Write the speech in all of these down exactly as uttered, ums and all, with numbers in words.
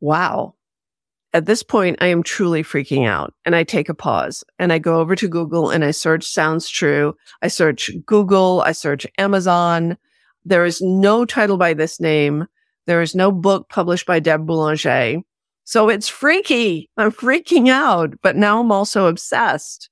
Wow. At this point, I am truly freaking out, and I take a pause and I go over to Google and I search Sounds True. I search Google. I search Amazon. There is no title by this name. There is no book published by Deb Boulanger. So it's freaky. I'm freaking out, but now I'm also obsessed.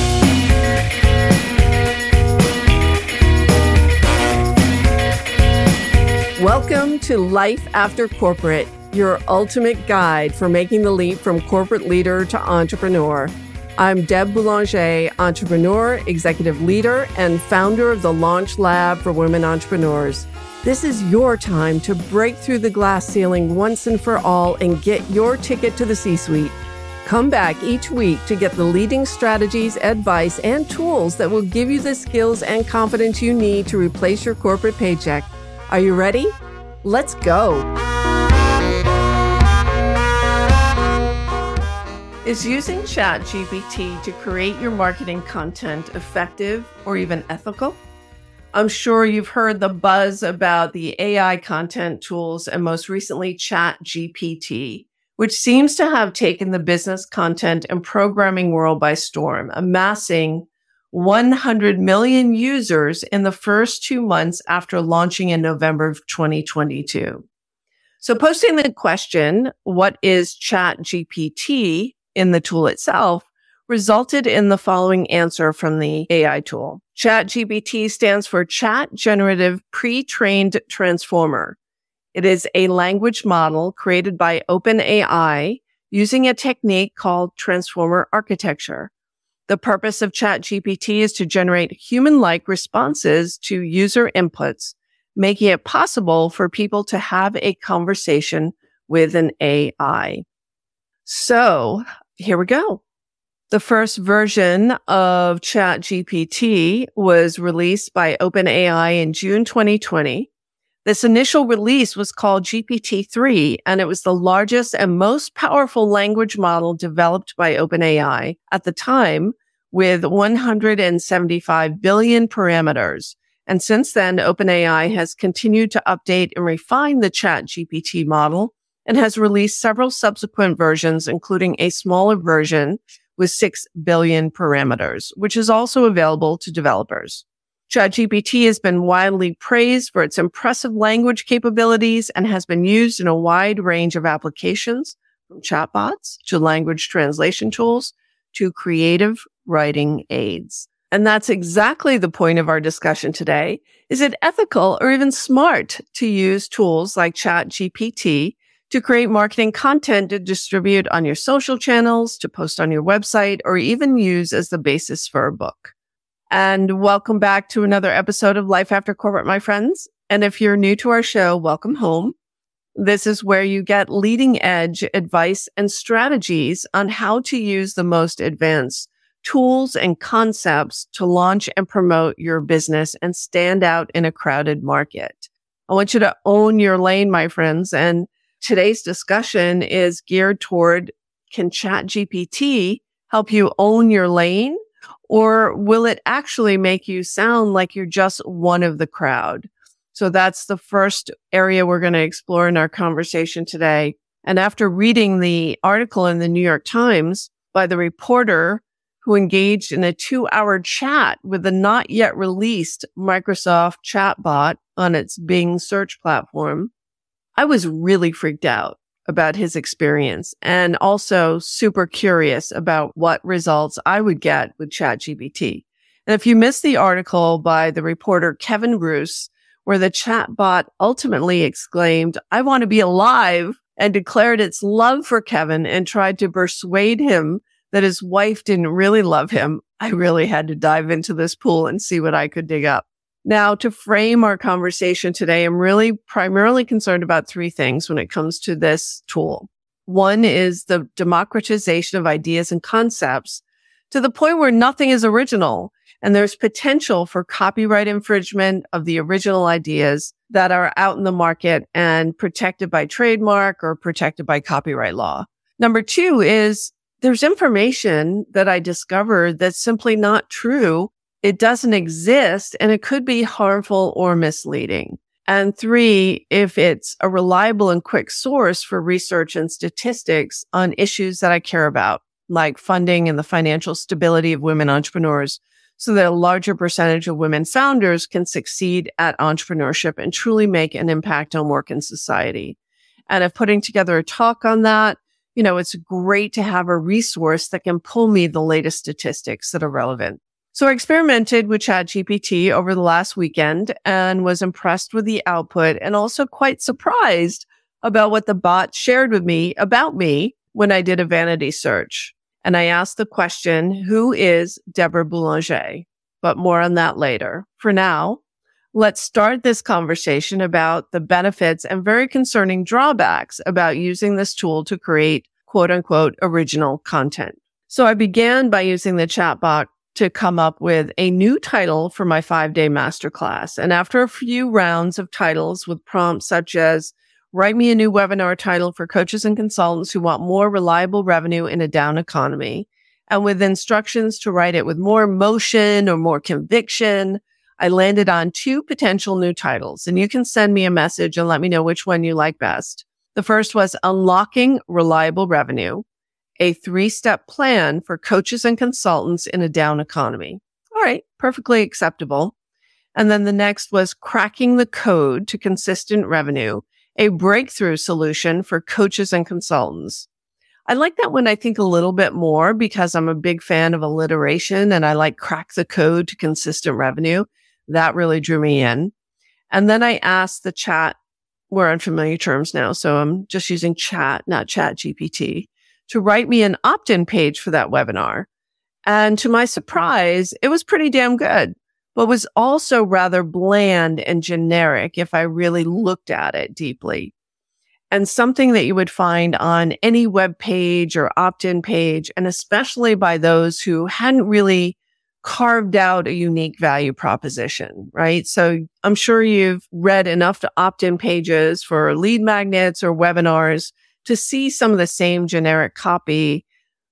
Welcome to Life After Corporate, your ultimate guide for making the leap from corporate leader to entrepreneur. I'm Deb Boulanger, entrepreneur, executive leader, and founder of the Launch Lab for Women Entrepreneurs. This is your time to break through the glass ceiling once and for all and get your ticket to the C-suite. Come back each week to get the leading strategies, advice, and tools that will give you the skills and confidence you need to replace your corporate paycheck. Are you ready? Let's go. Is using ChatGPT to create your marketing content effective or even ethical? I'm sure you've heard the buzz about the A I content tools and most recently ChatGPT, which seems to have taken the business content and programming world by storm, amassing one hundred million users in the first two months after launching in November of twenty twenty-two. So posting the question, what is ChatGPT, in the tool itself, resulted in the following answer from the A I tool. ChatGPT stands for Chat Generative Pre-trained Transformer. It is a language model created by OpenAI using a technique called transformer architecture. The purpose of ChatGPT is to generate human-like responses to user inputs, making it possible for people to have a conversation with an A I. So here we go. The first version of ChatGPT was released by OpenAI in June twenty twenty. This initial release was called G P T three, and it was the largest and most powerful language model developed by OpenAI at the time, with one hundred seventy-five billion parameters. And since then, OpenAI has continued to update and refine the ChatGPT model and has released several subsequent versions, including a smaller version with six billion parameters, which is also available to developers. ChatGPT has been widely praised for its impressive language capabilities and has been used in a wide range of applications, from chatbots to language translation tools to creative writing aids. And that's exactly the point of our discussion today. Is it ethical or even smart to use tools like ChatGPT to create marketing content to distribute on your social channels, to post on your website, or even use as the basis for a book? And welcome back to another episode of Life After Corporate, my friends. And if you're new to our show, welcome home. This is where you get leading edge advice and strategies on how to use the most advanced tools and concepts to launch and promote your business and stand out in a crowded market. I want you to own your lane, my friends. And today's discussion is geared toward, can ChatGPT help you own your lane, or will it actually make you sound like you're just one of the crowd? So that's the first area we're going to explore in our conversation today. And after reading the article in the New York Times by the reporter who engaged in a two-hour chat with the not yet released Microsoft chatbot on its Bing search platform, I was really freaked out about his experience and also super curious about what results I would get with ChatGPT. And if you missed the article by the reporter Kevin Roose, where the chatbot ultimately exclaimed, "I want to be alive," and declared its love for Kevin and tried to persuade him that his wife didn't really love him, I really had to dive into this pool and see what I could dig up. Now, to frame our conversation today, I'm really primarily concerned about three things when it comes to this tool. One is the democratization of ideas and concepts to the point where nothing is original, and there's potential for copyright infringement of the original ideas that are out in the market and protected by trademark or protected by copyright law. Number two is there's information that I discovered that's simply not true. It doesn't exist, and it could be harmful or misleading. And three, if it's a reliable and quick source for research and statistics on issues that I care about, like funding and the financial stability of women entrepreneurs, so that a larger percentage of women founders can succeed at entrepreneurship and truly make an impact on work and society. And if putting together a talk on that, you know, it's great to have a resource that can pull me the latest statistics that are relevant. So I experimented with ChatGPT over the last weekend and was impressed with the output and also quite surprised about what the bot shared with me about me when I did a vanity search. And I asked the question, who is Deborah Boulanger? But more on that later. For now, let's start this conversation about the benefits and very concerning drawbacks about using this tool to create quote unquote original content. So I began by using the chatbot to come up with a new title for my five-day masterclass. And after a few rounds of titles with prompts such as, write me a new webinar title for coaches and consultants who want more reliable revenue in a down economy, and with instructions to write it with more emotion or more conviction, I landed on two potential new titles. And you can send me a message and let me know which one you like best. The first was Unlocking Reliable Revenue, a three-step plan for coaches and consultants in a down economy. All right, perfectly acceptable. And then the next was Cracking the Code to Consistent Revenue, a breakthrough solution for coaches and consultants. I like that one, I think, a little bit more because I'm a big fan of alliteration and I like crack the code to consistent revenue. That really drew me in. And then I asked the chat, we're on familiar terms now, so I'm just using chat, not ChatGPT, to write me an opt-in page for that webinar. And to my surprise, it was pretty damn good, but was also rather bland and generic if I really looked at it deeply. And something that you would find on any web page or opt-in page, and especially by those who hadn't really carved out a unique value proposition, right? So I'm sure you've read enough to opt-in pages for lead magnets or webinars to see some of the same generic copy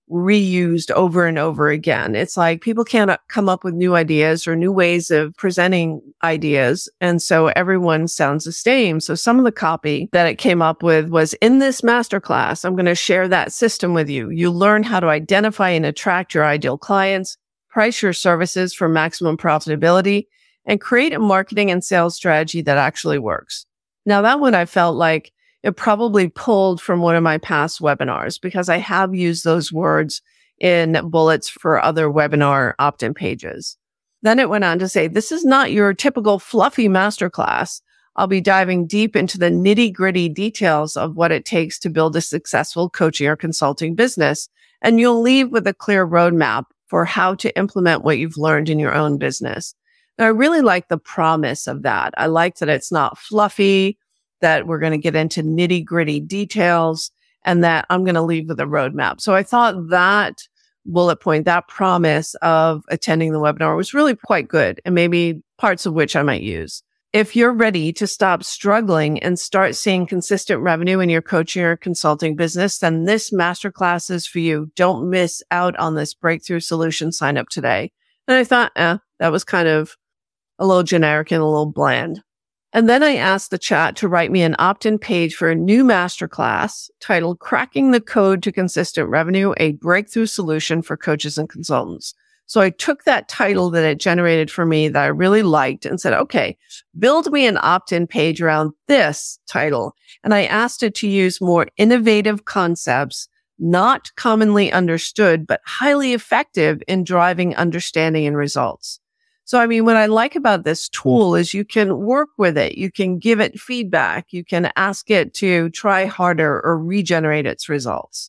reused over and over again. It's like people can't come up with new ideas or new ways of presenting ideas. And so everyone sounds the same. So some of the copy that it came up with was, in this masterclass, I'm going to share that system with you. You learn how to identify and attract your ideal clients, price your services for maximum profitability, and create a marketing and sales strategy that actually works. Now, that one I felt like it probably pulled from one of my past webinars because I have used those words in bullets for other webinar opt-in pages. Then it went on to say, this is not your typical fluffy masterclass. I'll be diving deep into the nitty-gritty details of what it takes to build a successful coaching or consulting business, and you'll leave with a clear roadmap for how to implement what you've learned in your own business. Now, I really like the promise of that. I like that it's not fluffy, that we're going to get into nitty gritty details, and that I'm going to leave with a roadmap. So I thought that bullet point, that promise of attending the webinar was really quite good, and maybe parts of which I might use. If you're ready to stop struggling and start seeing consistent revenue in your coaching or consulting business, then this masterclass is for you. Don't miss out on this breakthrough solution. Sign up today. And I thought, eh, that was kind of a little generic and a little bland. And then I asked the chat to write me an opt-in page for a new masterclass titled Cracking the Code to Consistent Revenue, a Breakthrough Solution for Coaches and Consultants. So I took that title that it generated for me that I really liked and said, okay, build me an opt-in page around this title. And I asked it to use more innovative concepts, not commonly understood, but highly effective in driving understanding and results. So, I mean, what I like about this tool is you can work with it. You can give it feedback. You can ask it to try harder or regenerate its results.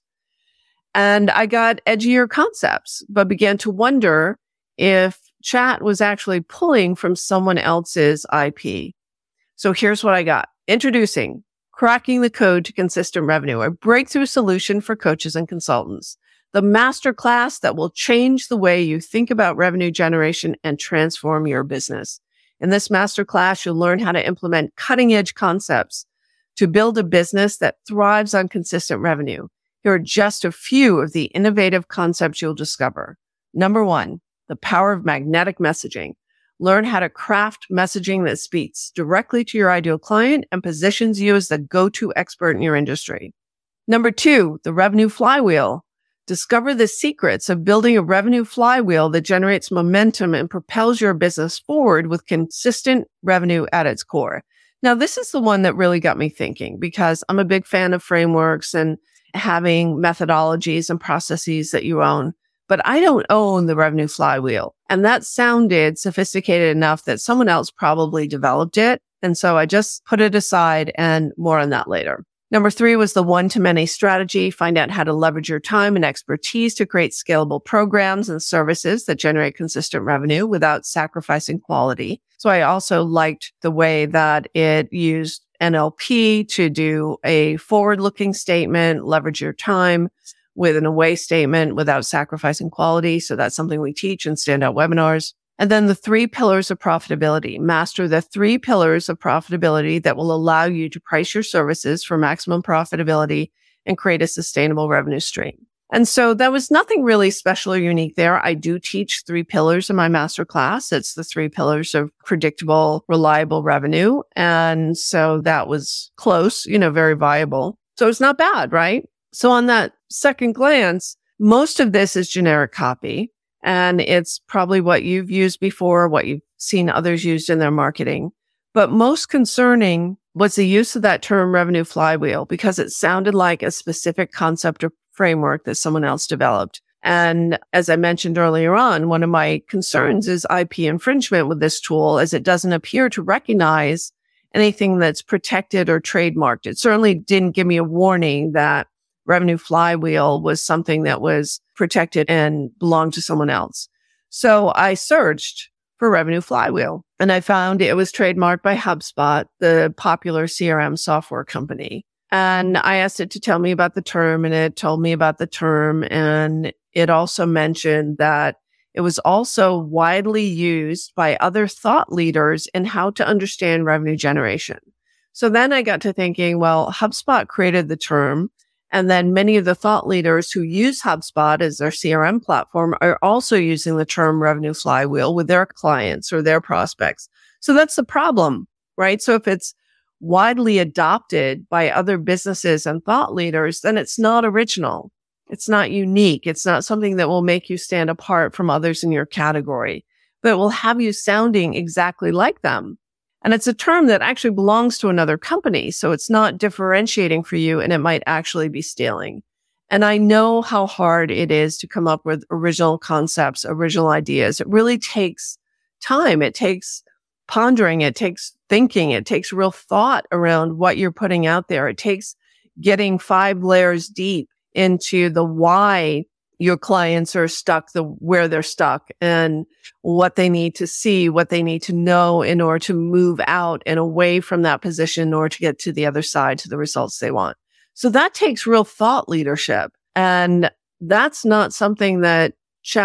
And I got edgier concepts, but began to wonder if chat was actually pulling from someone else's I P. So here's what I got. Introducing Cracking the Code to Consistent Revenue, a breakthrough solution for coaches and consultants. The masterclass that will change the way you think about revenue generation and transform your business. In this masterclass, you'll learn how to implement cutting-edge concepts to build a business that thrives on consistent revenue. Here are just a few of the innovative concepts you'll discover. Number one, the power of magnetic messaging. Learn how to craft messaging that speaks directly to your ideal client and positions you as the go-to expert in your industry. Number two, the revenue flywheel. Discover the secrets of building a revenue flywheel that generates momentum and propels your business forward with consistent revenue at its core. Now, this is the one that really got me thinking because I'm a big fan of frameworks and having methodologies and processes that you own, but I don't own the revenue flywheel. And that sounded sophisticated enough that someone else probably developed it. And so I just put it aside, and more on that later. Number three was the one-to-many strategy. Find out how to leverage your time and expertise to create scalable programs and services that generate consistent revenue without sacrificing quality. So I also liked the way that it used N L P to do a forward-looking statement, leverage your time with an away statement without sacrificing quality. So that's something we teach in standout webinars. And then the three pillars of profitability. Master the three pillars of profitability that will allow you to price your services for maximum profitability and create a sustainable revenue stream. And so that was nothing really special or unique there. I do teach three pillars in my masterclass. It's the three pillars of predictable, reliable revenue. And so that was close, you know, very viable. So it's not bad, right? So on that second glance, most of this is generic copy. And it's probably what you've used before, what you've seen others used in their marketing. But most concerning was the use of that term revenue flywheel, because it sounded like a specific concept or framework that someone else developed. And as I mentioned earlier on, one of my concerns is I P infringement with this tool, as it doesn't appear to recognize anything that's protected or trademarked. It certainly didn't give me a warning that revenue flywheel was something that was protected and belonged to someone else. So I searched for revenue flywheel, and I found it was trademarked by HubSpot, the popular C R M software company. And I asked it to tell me about the term, and it told me about the term. And it also mentioned that it was also widely used by other thought leaders in how to understand revenue generation. So then I got to thinking, well, HubSpot created the term. And then many of the thought leaders who use HubSpot as their C R M platform are also using the term revenue flywheel with their clients or their prospects. So that's the problem, right? So if it's widely adopted by other businesses and thought leaders, then it's not original. It's not unique. It's not something that will make you stand apart from others in your category, but it will have you sounding exactly like them. And it's a term that actually belongs to another company. So it's not differentiating for you, and it might actually be stealing. And I know how hard it is to come up with original concepts, original ideas. It really takes time. It takes pondering. It takes thinking. It takes real thought around what you're putting out there. It takes getting five layers deep into the why your clients are stuck, the where they're stuck, and what they need to see, what they need to know in order to move out and away from that position in order to get to the other side, to the results they want. So that takes real thought leadership. And that's not something that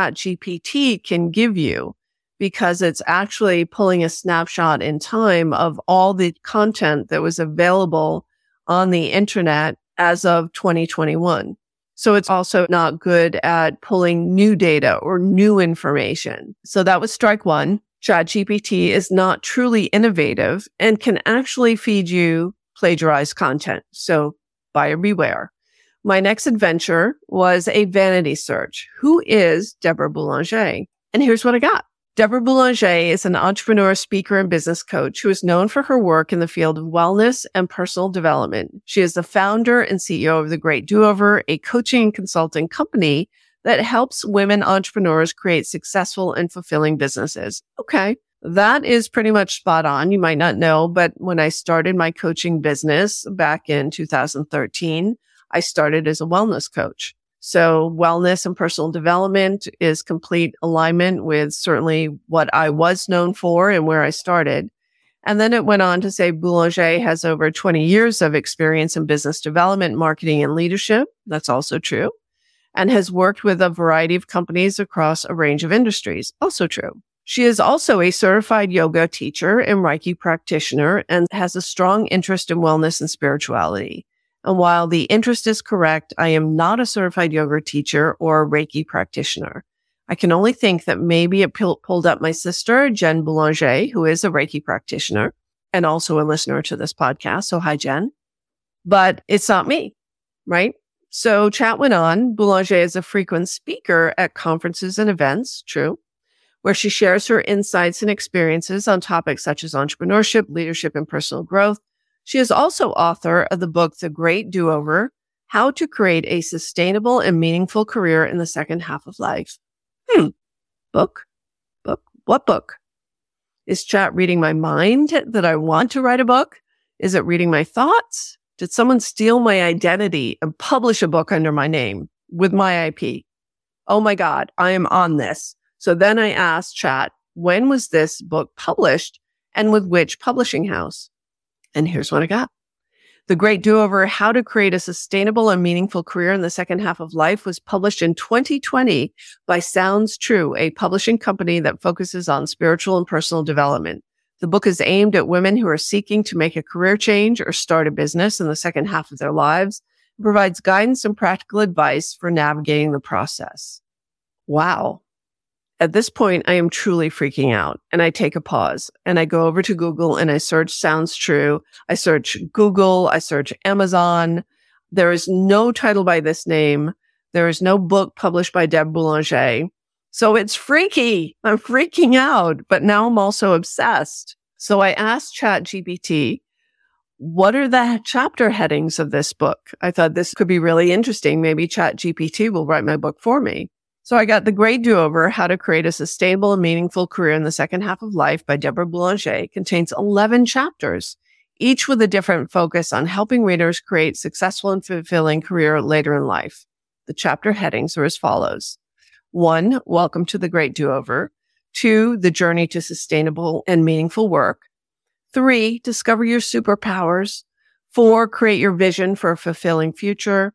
ChatGPT can give you, because it's actually pulling a snapshot in time of all the content that was available on the internet as of twenty twenty-one. So it's also not good at pulling new data or new information. So that was strike one. ChatGPT is not truly innovative and can actually feed you plagiarized content. So buyer beware. My next adventure was a vanity search. Who is Deborah Boulanger? And here's what I got. Deborah Boulanger is an entrepreneur, speaker, and business coach who is known for her work in the field of wellness and personal development. She is the founder and C E O of The Great Do-Over, a coaching and consulting company that helps women entrepreneurs create successful and fulfilling businesses. Okay, that is pretty much spot on. You might not know, but when I started my coaching business back in two thousand thirteen, I started as a wellness coach. So wellness and personal development is complete alignment with certainly what I was known for and where I started. And then it went on to say Boulanger has over twenty years of experience in business development, marketing, and leadership. That's also true. And has worked with a variety of companies across a range of industries. Also true. She is also a certified yoga teacher and Reiki practitioner and has a strong interest in wellness and spirituality. And while the interest is correct, I am not a certified yoga teacher or a Reiki practitioner. I can only think that maybe it pull- pulled up my sister, Jen Boulanger, who is a Reiki practitioner and also a listener to this podcast. So hi, Jen. But it's not me, right? So chat went on. Boulanger is a frequent speaker at conferences and events, true, where she shares her insights and experiences on topics such as entrepreneurship, leadership, and personal growth. She is also author of the book, The Great Do-Over, How to Create a Sustainable and Meaningful Career in the Second Half of Life. Hmm. Book? Book? What book? Is chat reading my mind that I want to write a book? Is it reading my thoughts? Did someone steal my identity and publish a book under my name with my I P? Oh my God, I am on this. So then I asked chat, when was this book published and with which publishing house? And here's what I got. The Great Do-Over, How to Create a Sustainable and Meaningful Career in the Second Half of Life was published in twenty twenty by Sounds True, a publishing company that focuses on spiritual and personal development. The book is aimed at women who are seeking to make a career change or start a business in the second half of their lives and provides guidance and practical advice for navigating the process. Wow. At this point, I am truly freaking out and I take a pause and I go over to Google and I search Sounds True. I search Google. I search Amazon. There is no title by this name. There is no book published by Deb Boulanger. So it's freaky. I'm freaking out, but now I'm also obsessed. So I asked ChatGPT, what are the chapter headings of this book? I thought this could be really interesting. Maybe ChatGPT will write my book for me. So I got The Great Do-Over, How to Create a Sustainable and Meaningful Career in the Second Half of Life by Deborah Boulanger. It contains eleven chapters, each with a different focus on helping readers create successful and fulfilling career later in life. The chapter headings are as follows. One, welcome to the Great Do-Over. Two, the journey to sustainable and meaningful work. Three, discover your superpowers. Four, create your vision for a fulfilling future.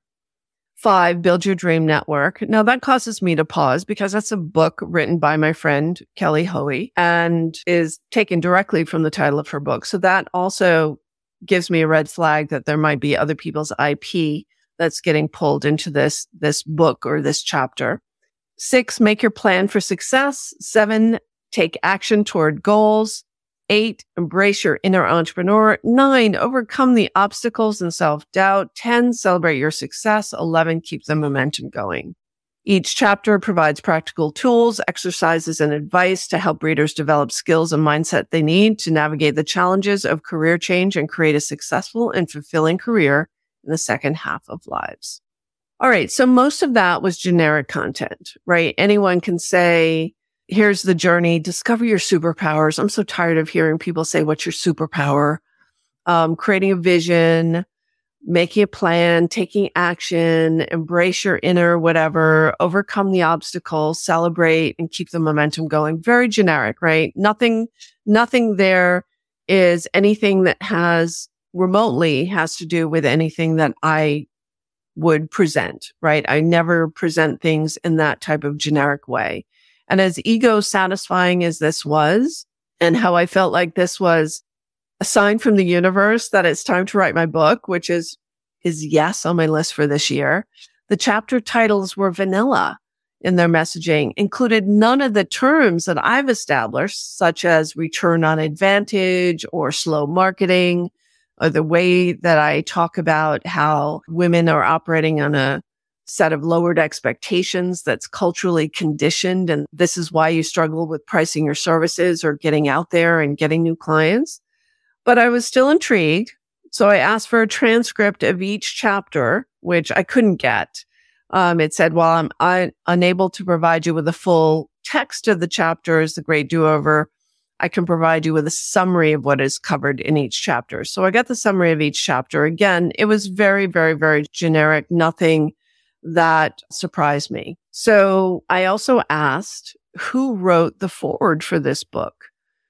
Five, build your dream network. Now that causes me to pause because that's a book written by my friend Kelly Hoey and is taken directly from the title of her book. So that also gives me a red flag that there might be other people's I P that's getting pulled into this, this book or this chapter. Six, make your plan for success. Seven, take action toward goals. Eight, embrace your inner entrepreneur. Nine, overcome the obstacles and self-doubt. Ten, celebrate your success. Eleven, keep the momentum going. Each chapter provides practical tools, exercises, and advice to help readers develop skills and mindset they need to navigate the challenges of career change and create a successful and fulfilling career in the second half of lives. All right. So most of that was generic content, right? Anyone can say, here's the journey, discover your superpowers. I'm so tired of hearing people say, what's your superpower? Um, creating a vision, making a plan, taking action, embrace your inner whatever, overcome the obstacles, celebrate, and keep the momentum going. Very generic, right? Nothing, nothing there is anything that has remotely has to do with anything that I would present, right? I never present things in that type of generic way. And as ego satisfying as this was, and how I felt like this was a sign from the universe that it's time to write my book, which is, is yes on my list for this year. The chapter titles were vanilla in their messaging, included none of the terms that I've established, such as return on advantage or slow marketing, or the way that I talk about how women are operating on a set of lowered expectations that's culturally conditioned. And this is why you struggle with pricing your services or getting out there and getting new clients. But I was still intrigued. So I asked for a transcript of each chapter, which I couldn't get. Um, it said, while I'm I, unable to provide you with the full text of the chapters, The Great Do-Over, I can provide you with a summary of what is covered in each chapter. So I got the summary of each chapter. Again, it was very, very, very generic, nothing that surprised me. So I also asked who wrote the foreword for this book.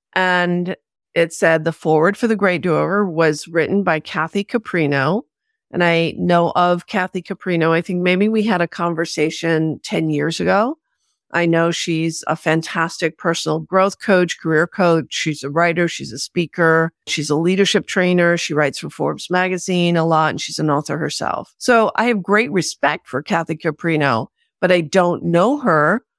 And it said the foreword for The Great Do-Over was written by Kathy Caprino. And I know of Kathy Caprino. I think maybe we had a conversation ten years ago. I know she's a fantastic personal growth coach, career coach. She's a writer. She's a speaker. She's a leadership trainer. She writes for Forbes magazine a lot, and she's an author herself. So I have great respect for Kathy Caprino, but I don't know her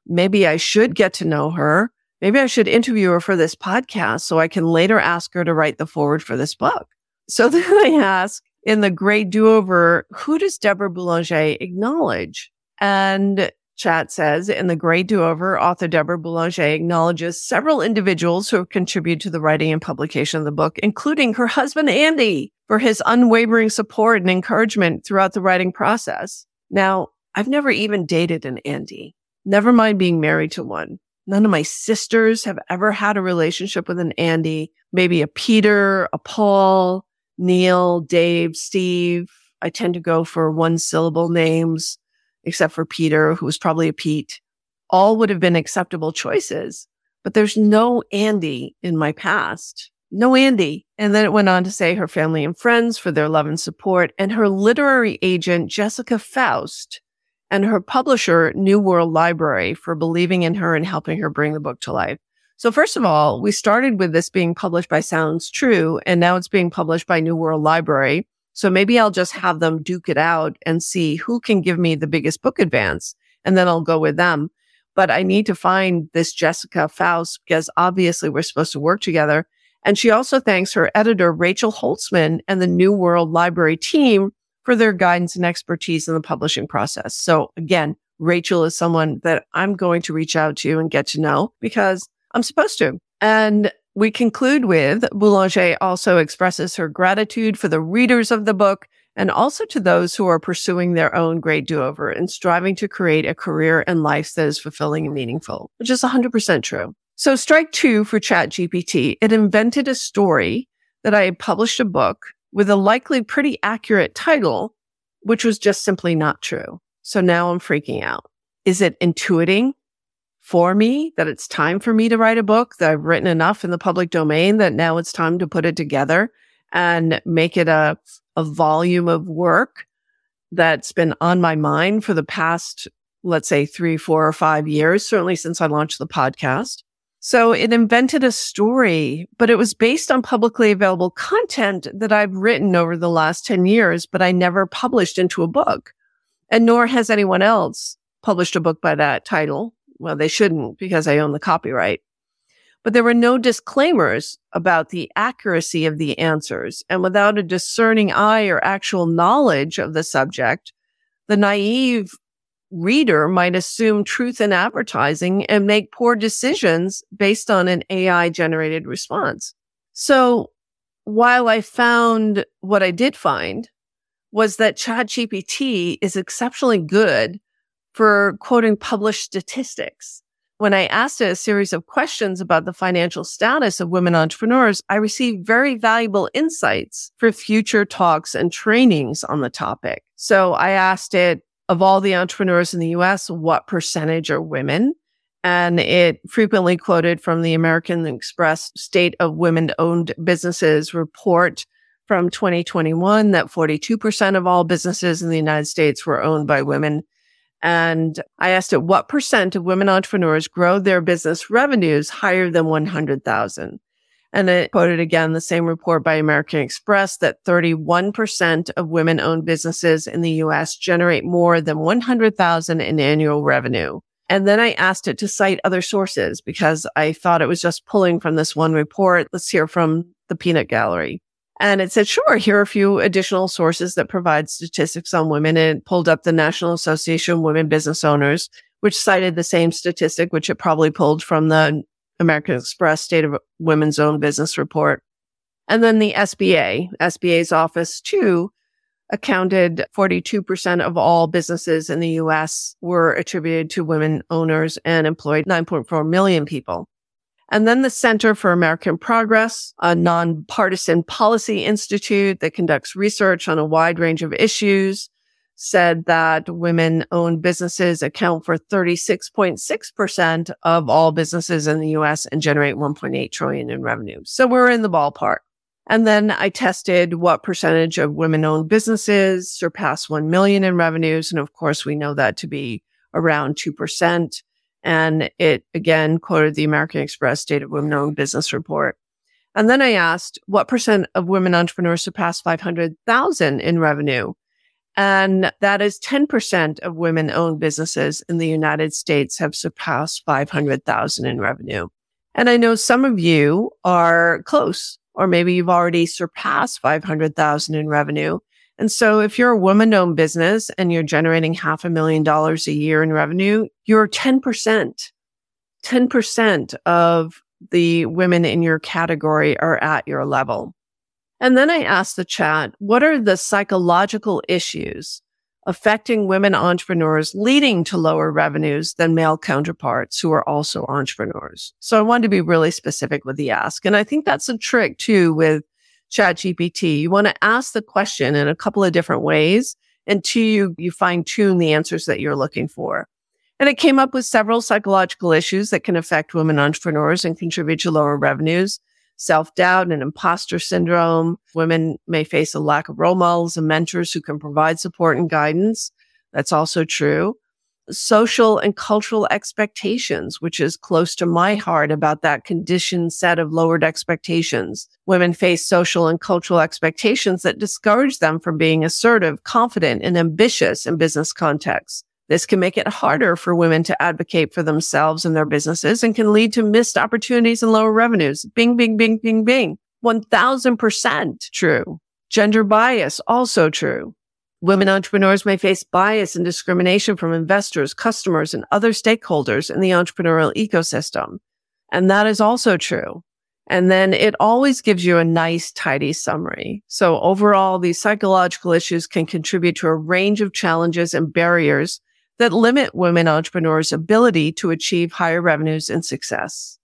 maybe I should get to know her. Maybe I should interview her for this podcast so I can later ask her to write the foreword for this book. So then I ask, in The Great Do-Over, who does Deborah Boulanger acknowledge? And chat says, in The Great Do-Over, author Deborah Boulanger acknowledges several individuals who have contributed to the writing and publication of the book, including her husband, Andy, for his unwavering support and encouragement throughout the writing process. Now, I've never even dated an Andy, never mind being married to one. None of my sisters have ever had a relationship with an Andy, maybe a Peter, a Paul, Neil, Dave, Steve. I tend to go for one syllable names, except for Peter, who was probably a Pete. All would have been acceptable choices, but there's no Andy in my past. No Andy. And then it went on to say her family and friends for their love and support, and her literary agent, Jessica Faust, and her publisher, New World Library, for believing in her and helping her bring the book to life. So first of all, we started with this being published by Sounds True, and now it's being published by New World Library. So maybe I'll just have them duke it out and see who can give me the biggest book advance, and then I'll go with them. But I need to find this Jessica Faust because obviously we're supposed to work together. And she also thanks her editor, Rachel Holtzman, and the New World Library team for their guidance and expertise in the publishing process. So again, Rachel is someone that I'm going to reach out to and get to know because I'm supposed to. And we conclude with Boulanger also expresses her gratitude for the readers of the book and also to those who are pursuing their own great do-over and striving to create a career and life that is fulfilling and meaningful, which is one hundred percent true. So strike two for ChatGPT. It invented a story that I had published a book with a likely pretty accurate title, which was just simply not true. So now I'm freaking out. Is it intuiting for me that it's time for me to write a book, that I've written enough in the public domain that now it's time to put it together and make it a, a volume of work that's been on my mind for the past, let's say, three, four, or five years, certainly since I launched the podcast? So it invented a story, but it was based on publicly available content that I've written over the last ten years, but I never published into a book. And nor has anyone else published a book by that title. Well, they shouldn't because I own the copyright. But there were no disclaimers about the accuracy of the answers. And without a discerning eye or actual knowledge of the subject, the naive reader might assume truth in advertising and make poor decisions based on an A I-generated response. So while I found what I did find was that ChatGPT is exceptionally good for quoting published statistics. When I asked it a series of questions about the financial status of women entrepreneurs, I received very valuable insights for future talks and trainings on the topic. So I asked it, of all the entrepreneurs in the U S, what percentage are women? And it frequently quoted from the American Express State of Women-Owned Businesses report from twenty twenty-one that forty-two percent of all businesses in the United States were owned by women. And I asked it, what percent of women entrepreneurs grow their business revenues higher than one hundred thousand? And it quoted again the same report by American Express that thirty-one percent of women-owned businesses in the U S generate more than one hundred thousand in annual revenue. And then I asked it to cite other sources because I thought it was just pulling from this one report. Let's hear from the peanut gallery. And it said, sure, here are a few additional sources that provide statistics on women. And it pulled up the National Association of Women Business Owners, which cited the same statistic, which it probably pulled from the American Express State of Women's Owned Business report. And then the S B A, S B A's office too, accounted forty-two percent of all businesses in the U S were attributed to women owners and employed nine point four million people. And then the Center for American Progress, a nonpartisan policy institute that conducts research on a wide range of issues, said that women-owned businesses account for thirty-six point six percent of all businesses in the U S and generate one point eight trillion dollars in revenue. So we're in the ballpark. And then I tested what percentage of women-owned businesses surpass one million in revenues. And of course, we know that to be around two percent. And it again quoted the American Express State of Women-Owned Business report. And then I asked what percent of women entrepreneurs surpass five hundred thousand in revenue. And that is ten percent of women-owned businesses in the United States have surpassed five hundred thousand in revenue. And I know some of you are close, or maybe you've already surpassed five hundred thousand in revenue. And so if you're a woman-owned business and you're generating half a million dollars a year in revenue, you're ten percent. ten percent of the women in your category are at your level. And then I asked the chat, what are the psychological issues affecting women entrepreneurs leading to lower revenues than male counterparts who are also entrepreneurs? So I wanted to be really specific with the ask. And I think that's a trick too with ChatGPT. You want to ask the question in a couple of different ways until you, you fine tune the answers that you're looking for. And it came up with several psychological issues that can affect women entrepreneurs and contribute to lower revenues. Self-doubt and imposter syndrome. Women may face a lack of role models and mentors who can provide support and guidance. That's also true. Social and cultural expectations, which is close to my heart about that conditioned set of lowered expectations. Women face social and cultural expectations that discourage them from being assertive, confident, and ambitious in business contexts. This can make it harder for women to advocate for themselves and their businesses and can lead to missed opportunities and lower revenues. Bing, bing, bing, bing, bing. one thousand percent true. Gender bias, also true. Women entrepreneurs may face bias and discrimination from investors, customers, and other stakeholders in the entrepreneurial ecosystem. And that is also true. And then it always gives you a nice, tidy summary. So overall, these psychological issues can contribute to a range of challenges and barriers that limit women entrepreneurs' ability to achieve higher revenues and success.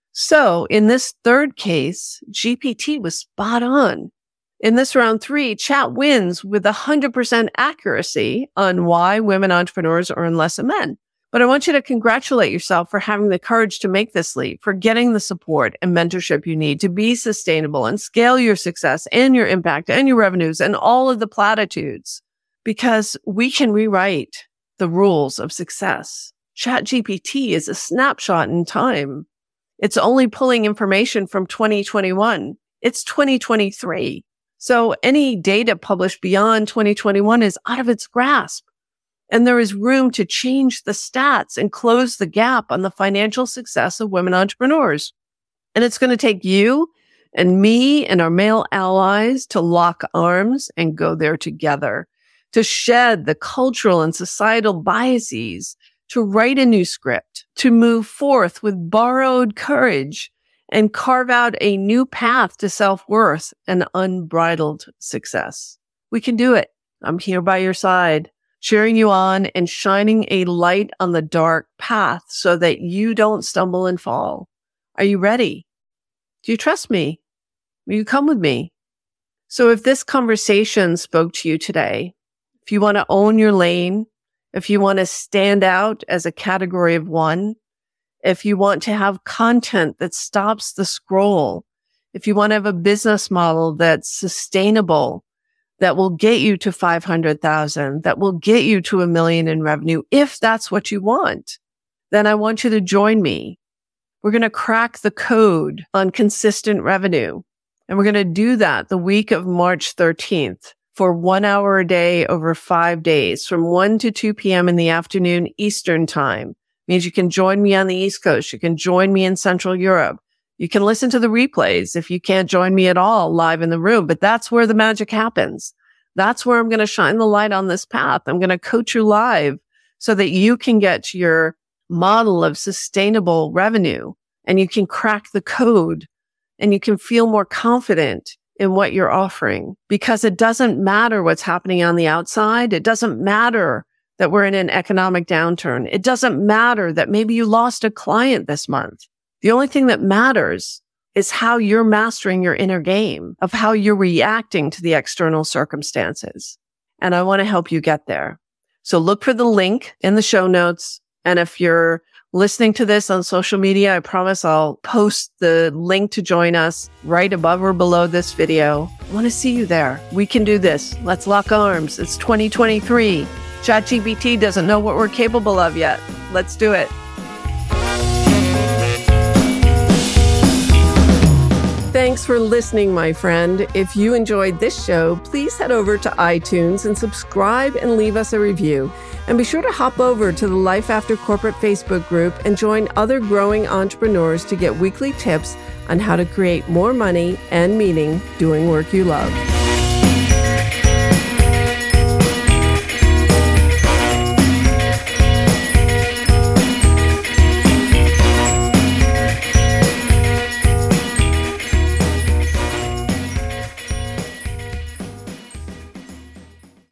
So in this third case, G P T was spot on. In this round three, chat wins with one hundred percent accuracy on why women entrepreneurs earn less than men. But I want you to congratulate yourself for having the courage to make this leap, for getting the support and mentorship you need to be sustainable and scale your success and your impact and your revenues and all of the platitudes. Because we can rewrite the rules of success. ChatGPT is a snapshot in time. It's only pulling information from twenty twenty-one. It's twenty twenty-three. So any data published beyond twenty twenty-one is out of its grasp. And there is room to change the stats and close the gap on the financial success of women entrepreneurs. And it's going to take you and me and our male allies to lock arms and go there together, to shed the cultural and societal biases, to write a new script, to move forth with borrowed courage and carve out a new path to self-worth and unbridled success. We can do it. I'm here by your side, cheering you on and shining a light on the dark path so that you don't stumble and fall. Are you ready? Do you trust me? Will you come with me? So if this conversation spoke to you today, if you want to own your lane, if you want to stand out as a category of one, if you want to have content that stops the scroll, if you want to have a business model that's sustainable, that will get you to five hundred thousand, that will get you to a million in revenue, if that's what you want, then I want you to join me. We're going to crack the code on consistent revenue. And we're going to do that the week of March thirteenth. For one hour a day over five days from one to two p.m. in the afternoon Eastern time. Means you can join me on the East Coast. You can join me in Central Europe. You can listen to the replays if you can't join me at all live in the room, but that's where the magic happens. That's where I'm going to shine the light on this path. I'm going to coach you live so that you can get to your model of sustainable revenue and you can crack the code and you can feel more confident in what you're offering, because it doesn't matter what's happening on the outside. It doesn't matter that we're in an economic downturn. It doesn't matter that maybe you lost a client this month. The only thing that matters is how you're mastering your inner game, of how you're reacting to the external circumstances. And I want to help you get there. So look for the link in the show notes. And if you're listening to this on social media, I promise I'll post the link to join us right above or below this video. I want to see you there. We can do this. Let's lock arms. It's twenty twenty-three. ChatGPT doesn't know what we're capable of yet. Let's do it. Thanks for listening, my friend. If you enjoyed this show, please head over to iTunes and subscribe and leave us a review. And be sure to hop over to the Life After Corporate Facebook group and join other growing entrepreneurs to get weekly tips on how to create more money and meaning doing work you love.